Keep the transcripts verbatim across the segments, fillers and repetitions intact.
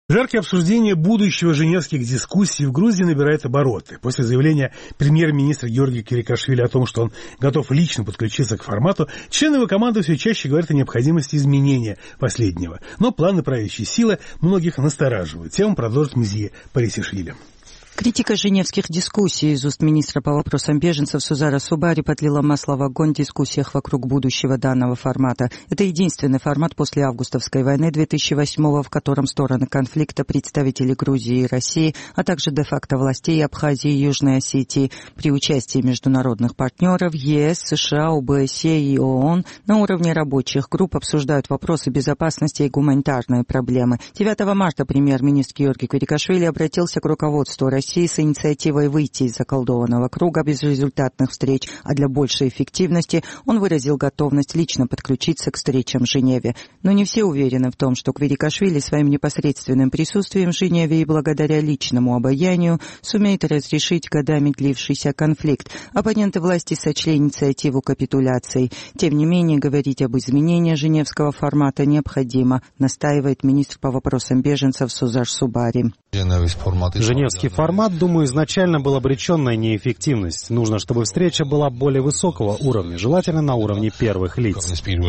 Жаркое обсуждение будущего женевских дискуссий в Грузии набирает обороты. После заявления премьер-министра Георгия Квирикашвили о том, что он готов лично подключиться к формату, члены его команды все чаще говорят о необходимости изменения последнего. Но планы правящей силы многих настораживают. Тему продолжит Мзие Парисишвили. Критика женевских дискуссий из уст министра по вопросам беженцев Сузара Субари подлила масло в огонь в дискуссиях вокруг будущего данного формата. Это единственный формат после августовской войны две тысячи восьмого, в котором стороны конфликта, представители Грузии и России, а также де-факто властей Абхазии и Южной Осетии при участии международных партнеров ЕС, США, ОБСЕ и ООН на уровне рабочих групп обсуждают вопросы безопасности и гуманитарные проблемы. девятого марта премьер-министр Георгий Квирикашвили обратился к руководству России с инициативой выйти из заколдованного круга безрезультатных встреч, а для большей эффективности он выразил готовность лично подключиться к встречам в Женеве. Но не все уверены в том, что Квирикашвили своим непосредственным присутствием в Женеве и благодаря личному обаянию сумеет разрешить годами длившийся конфликт. Оппоненты власти сочли инициативу капитуляцией. Тем не менее, говорить об изменении женевского формата необходимо, настаивает министр по вопросам беженцев Сузар Субари. Женевский формат, думаю, изначально был обречен на неэффективность. Нужно, чтобы встреча была более высокого уровня, желательно на уровне первых лиц.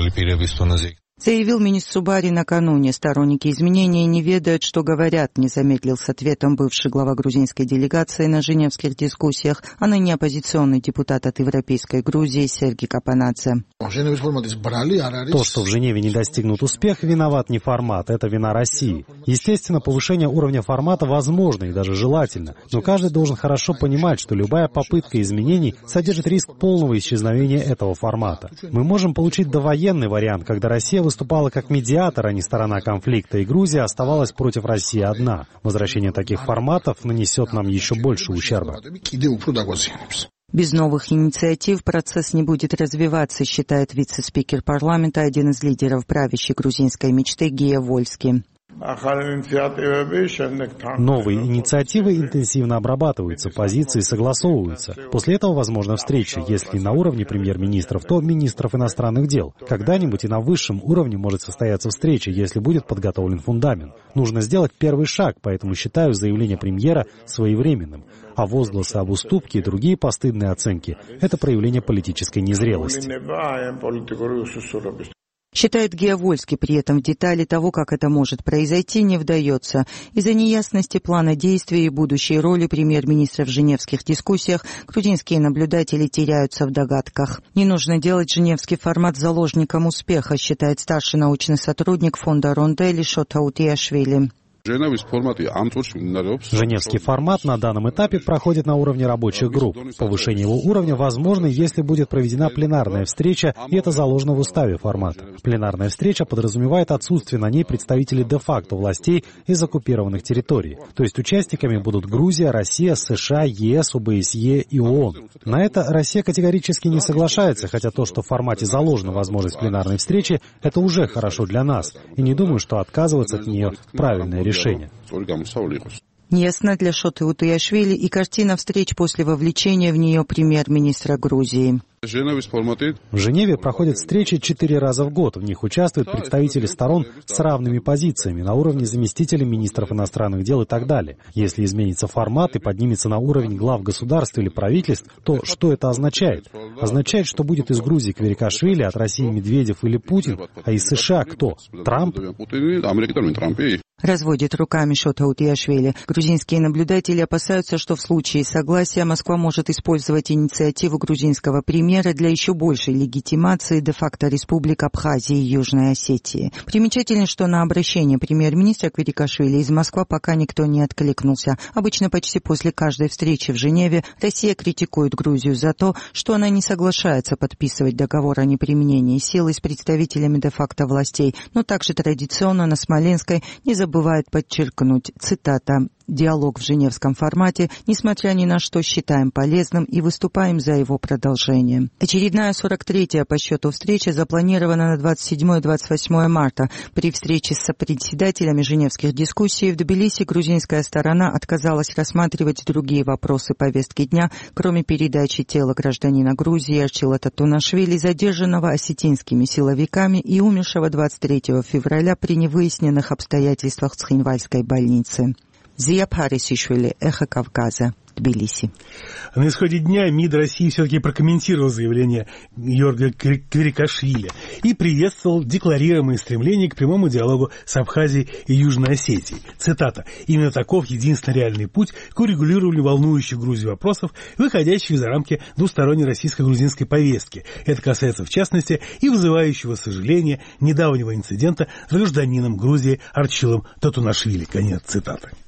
Заявил министр Субари накануне. Сторонники изменений не ведают, что говорят, не замедлил с ответом бывший глава грузинской делегации на женевских дискуссиях, а ныне оппозиционный депутат от Европейской Грузии Сергей Капанадзе. То, что в Женеве не достигнут успех, виноват не формат, это вина России. Естественно, повышение уровня формата возможно и даже желательно, но каждый должен хорошо понимать, что любая попытка изменений содержит риск полного исчезновения этого формата. Мы можем получить довоенный вариант, когда Россия выступала как медиатор, а не сторона конфликта, и Грузия оставалась против России одна. Возвращение таких форматов нанесет нам еще больше ущерба. Без новых инициатив процесс не будет развиваться, считает вице-спикер парламента, один из лидеров правящей грузинской мечты Гия Вольски. Новые инициативы интенсивно обрабатываются, позиции согласовываются. После этого возможна встреча, если на уровне премьер-министров, то министров иностранных дел. Когда-нибудь и на высшем уровне может состояться встреча, если будет подготовлен фундамент. Нужно сделать первый шаг, поэтому считаю заявление премьера своевременным. А возгласы об уступке и другие постыдные оценки – это проявление политической незрелости. Считает Гия Вольски, при этом в детали того, как это может произойти, не вдается. Из-за неясности плана действий и будущей роли премьер-министра в женевских дискуссиях грузинские наблюдатели теряются в догадках. Не нужно делать женевский формат заложником успеха, считает старший научный сотрудник фонда Рондель Шот Аутиашвили. Женевский формат на данном этапе проходит на уровне рабочих групп. Повышение его уровня возможно, если будет проведена пленарная встреча, и это заложено в уставе формата. Пленарная встреча подразумевает отсутствие на ней представителей де-факто властей из оккупированных территорий. То есть участниками будут Грузия, Россия, США, ЕС, ОБСЕ и ООН. На это Россия категорически не соглашается, хотя то, что в формате заложена возможность пленарной встречи, это уже хорошо для нас. И не думаю, что отказываться от нее правильное решение. Неясна для Шоты Утуяшвили и картина встреч после вовлечения в нее премьер-министра Грузии. В Женеве проходят встречи четыре раза в год. В них участвуют представители сторон с равными позициями на уровне заместителей министров иностранных дел и так далее. Если изменится формат и поднимется на уровень глав государств или правительств, то что это означает? Означает, что будет из Грузии Квирикашвили, от России Медведев или Путин, а из США кто? Трамп? Разводит руками Шота Утиашвили. Грузинские наблюдатели опасаются, что в случае согласия Москва может использовать инициативу грузинского премьера для еще большей легитимации де-факто республик Абхазии и Южной Осетии. Примечательно, что на обращение премьер-министра Квирикашвили из Москвы пока никто не откликнулся. Обычно почти после каждой встречи в Женеве Россия критикует Грузию за то, что она не соглашается подписывать договор о неприменении силы с представителями де-факто властей, но также традиционно на Смоленской не забывает подчеркнуть, цитата, «Диалог в женевском формате, несмотря ни на что, считаем полезным и выступаем за его продолжение». заявление. Очередная сорок третья по счету встреча запланирована на двадцать седьмое — двадцать восьмое марта. При встрече с сопредседателями женевских дискуссий в Тбилиси грузинская сторона отказалась рассматривать другие вопросы повестки дня, кроме передачи тела гражданина Грузии Арчила Татунашвили, задержанного осетинскими силовиками и умершего двадцать третьего февраля при невыясненных обстоятельствах в Цхинвальской больнице. Зия Парисишвили, Эхо Кавказа, Тбилиси. На исходе дня МИД России все-таки прокомментировал заявление Георгия Квирикашвили и приветствовал декларируемые стремления к прямому диалогу с Абхазией и Южной Осетией. Цитата. «Именно таков единственный реальный путь к урегулированию волнующих Грузию вопросов, выходящих за рамки двусторонней российско-грузинской повестки. Это касается, в частности, и вызывающего сожаления недавнего инцидента с гражданином Грузии Арчилом Татунашвили». Конец цитаты.